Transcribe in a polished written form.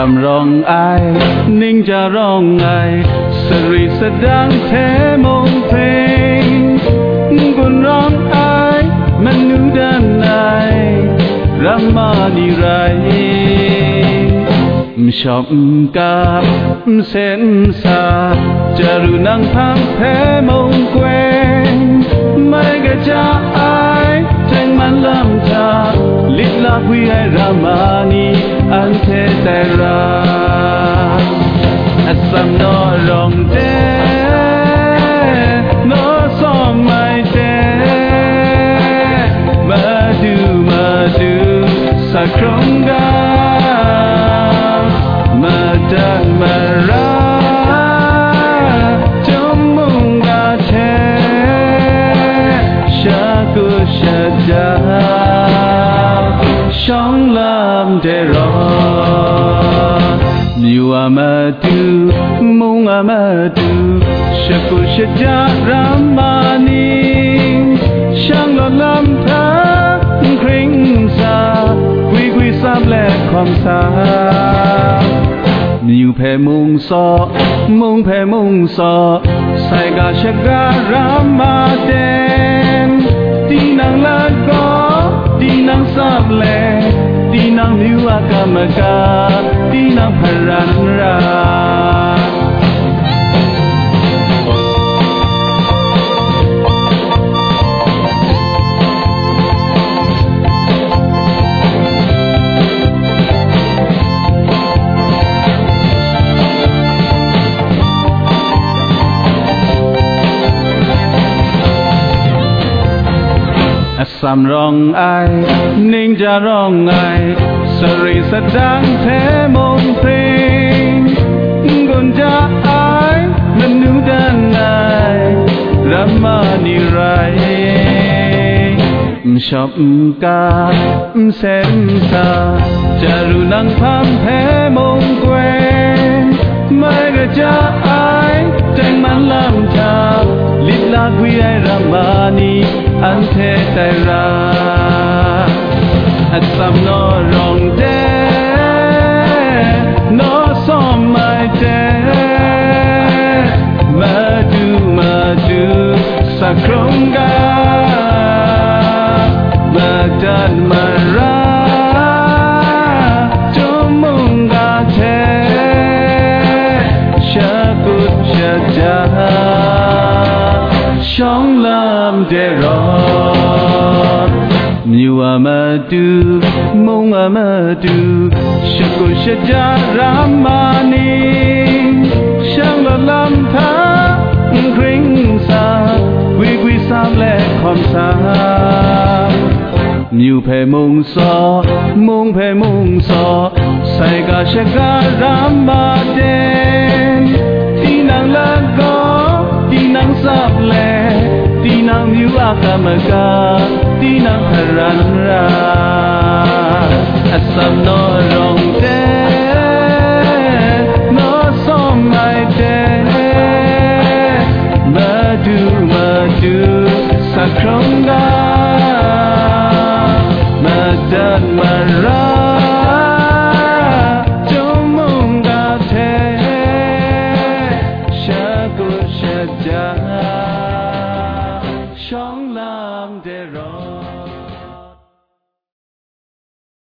มร้องไอนิ่งจะร้องไอสรีสดังเทมงเพลงกุนร้องไอมันนูด้านในรัมมานิไรชอบกับเส้นสาจะรู้นังพังแพ้มงเกวงไม่กระจายแทงมันลำชาลิดลาคุยให้รามานีอันเทแต่ราอัศมนอรองเดนอสอมไม่เดมาดูสักครั้งกันมาดังมาราจมุงกาเทชากุชะดาช่องลำเดรอมิวอามาดูมุงอามาดูชากุชะดารามานีช่างลำทาคริงซากุยสามแลกความสามิวเพมุงซอมุงเพมุงซอใส่กาชการามาเดนตีนังละก็ตีนังสามแลตีนังมิวอากามกาตีนังพรันราสามร้องไอนิ่งจะร้องไอสรีสดังเทมงเพลงกุนจะไอมันนูด้านในรัมมานิไรชอบกับเส้นสาจะรู้นังพัมแพ้มงเกวงไม่กระจะไอแจงมันลำชาลิดลาคุยให้รามานีอันเทแต่ราอัศมนอรองเดนอสอมไม่เดมาดูสักครั้งกันมาดันมาราจมุงกาเทชากุชะดาช่องลำเดรอมิวอามาดูมุงอามาดูชกุชะดารามานีช่างละลำทาคริงซากุยสามแลกความสามิวเพมุงซอมุงเพมุงซอใส่กาชการามาเดนที่นางละก็ที่นางสับแลตีนังมิวอากามกาตีนังพรันราอัศมนอรองเดนอสอมไม่เดมาดูสักครั้งกันมาดันมาราจมุงกาเทชากุชะดาช่องลำเดรอ